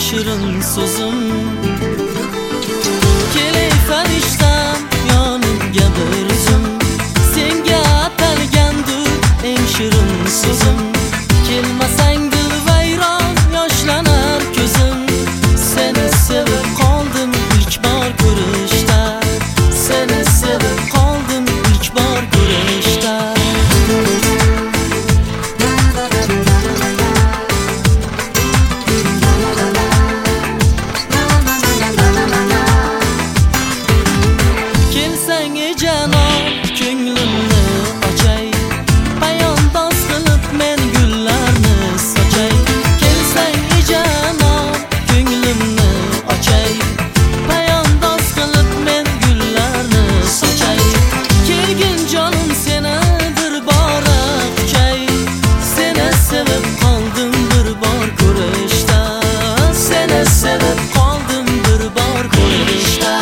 shirin so'zim. Kelay farishtam yonimga bir zum, senga atalgandir eng shirin so'zim. Kelmasang dil vayron yoshlanar ko'zim. Seni sevib qoldim ilk bor ko'rishda, seni sevib qoldim ilk bor ko'rishda. Kelsang janon ko'nglimni ochay, bayondoz qilib men gullarni sochay. Kelsang janon ko'nglimni ochay, bayondoz qilib men gullarni sochay. Kelgin jonim seni bir bora quchay, seni sevib qoldim bir bor ko'rishda, seni sevib qoldim bir bor ko'rishda.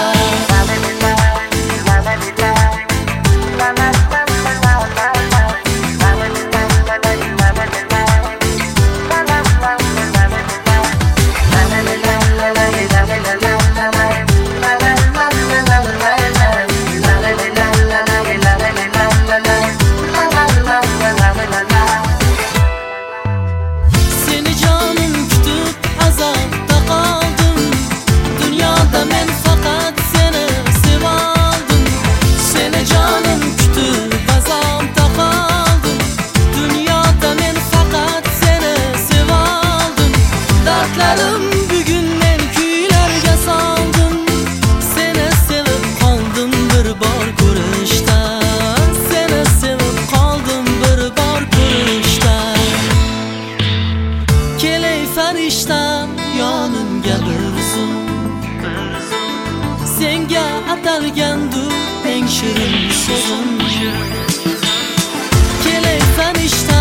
Seni canım kutib azobda qoldim, dunyoda men faqat seni sevaldim. Seni canım kutib azobda qoldim, dunyoda men faqat seni sevaldim. Dardlarim bugun men kuylarga soldim, seni sevib qoldim bir bor ko'rishda, seni sevib qoldim bir bor ko'rishda. Kelay farishtam yonimga bir zum, senga atalgandir eng shirin so'zim. Kelay farishtam